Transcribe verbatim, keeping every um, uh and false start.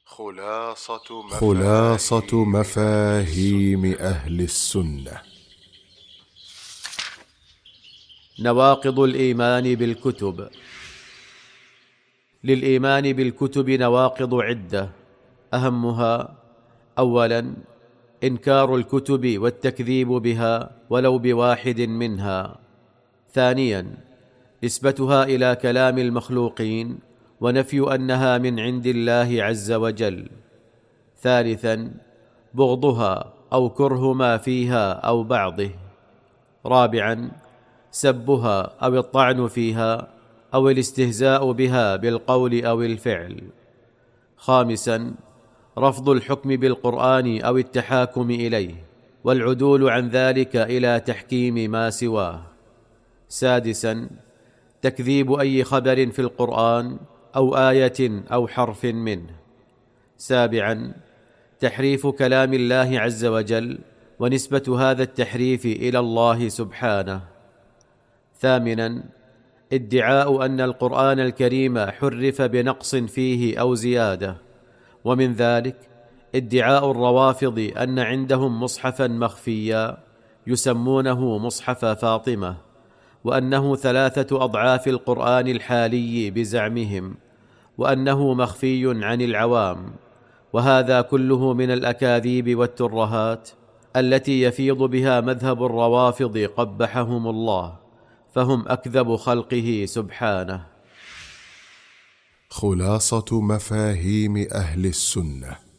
خلاصة مفاهيم, خلاصة مفاهيم أهل السنة. نواقض الإيمان بالكتب. للإيمان بالكتب نواقض عدة، أهمها: أولاً، إنكار الكتب والتكذيب بها ولو بواحد منها. ثانياً، نسبتها إلى كلام المخلوقين ونفي أنها من عند الله عز وجل. ثالثاً، بغضها أو كره ما فيها أو بعضه. رابعاً، سبها أو الطعن فيها أو الاستهزاء بها بالقول أو الفعل. خامساً، رفض الحكم بالقرآن أو التحاكم إليه والعدول عن ذلك إلى تحكيم ما سواه. سادساً، تكذيب أي خبر في القرآن أو آية أو حرف منه. سابعاً، تحريف كلام الله عز وجل ونسبة هذا التحريف إلى الله سبحانه. ثامناً، ادعاء أن القرآن الكريم حرف بنقص فيه أو زيادة، ومن ذلك ادعاء الروافض أن عندهم مصحفاً مخفيا يسمونه مصحف فاطمة، وأنه ثلاثة أضعاف القرآن الحالي بزعمهم، وأنه مخفي عن العوام. وهذا كله من الأكاذيب والترهات التي يفيض بها مذهب الروافض قبحهم الله، فهم أكذب خلقه سبحانه. خلاصة مفاهيم أهل السنة.